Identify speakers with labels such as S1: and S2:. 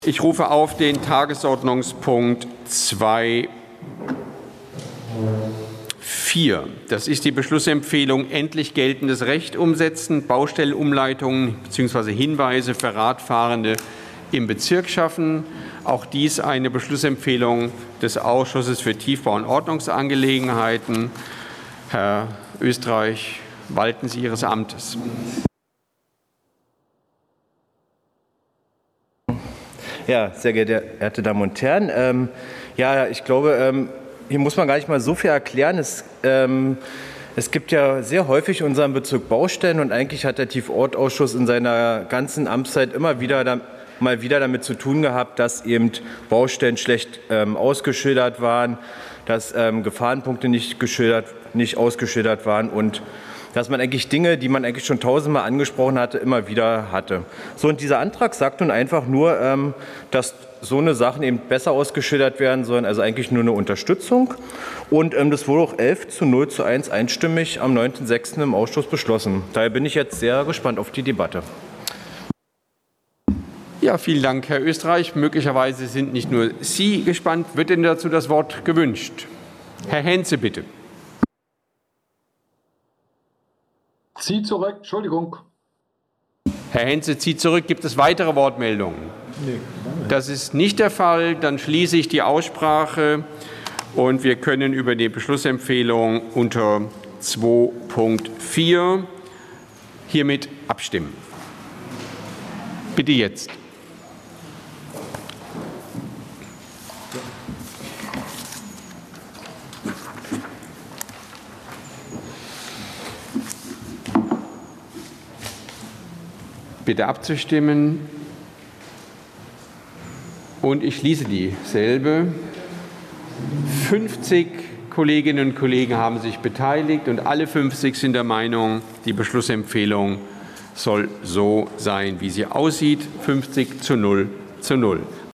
S1: Ich rufe auf den Tagesordnungspunkt 2.4. Das ist die Beschlussempfehlung endlich geltendes Recht umsetzen, Baustellenumleitungen bzw. Hinweise für Radfahrende im Bezirk schaffen. Auch dies eine Beschlussempfehlung des Ausschusses für Tiefbau- und Ordnungsangelegenheiten. Herr Österreich, walten Sie Ihres Amtes.
S2: Ja, sehr geehrte Damen und Herren, ich glaube, hier muss man gar nicht mal so viel erklären. Es gibt ja sehr häufig in unserem Bezirk Baustellen und eigentlich hat der Tiefbauausschuss in seiner ganzen Amtszeit immer wieder damit zu tun gehabt, dass eben Baustellen schlecht ausgeschildert waren, dass Gefahrenpunkte nicht ausgeschildert waren und dass man eigentlich Dinge, die man eigentlich schon tausendmal angesprochen hatte, immer wieder hatte. So, und dieser Antrag sagt nun einfach nur, dass so eine Sachen eben besser ausgeschildert werden sollen, also eigentlich nur eine Unterstützung. Und das wurde auch 11:0:1 einstimmig am 9.6. im Ausschuss beschlossen. Daher bin ich jetzt sehr gespannt auf die Debatte.
S1: Ja, vielen Dank, Herr Österreich. Möglicherweise sind nicht nur Sie gespannt. Wird denn dazu das Wort gewünscht? Herr Henze, bitte.
S3: Zieht zurück, Entschuldigung.
S1: Herr Henze zieht zurück. Gibt es weitere Wortmeldungen? Nee. Das ist nicht der Fall. Dann schließe ich die Aussprache und wir können über die Beschlussempfehlung unter 2.4 hiermit abstimmen. Bitte jetzt. Bitte abzustimmen. Und ich schließe dieselbe. 50 Kolleginnen und Kollegen haben sich beteiligt und alle 50 sind der Meinung, die Beschlussempfehlung soll so sein, wie sie aussieht. 50:0:0.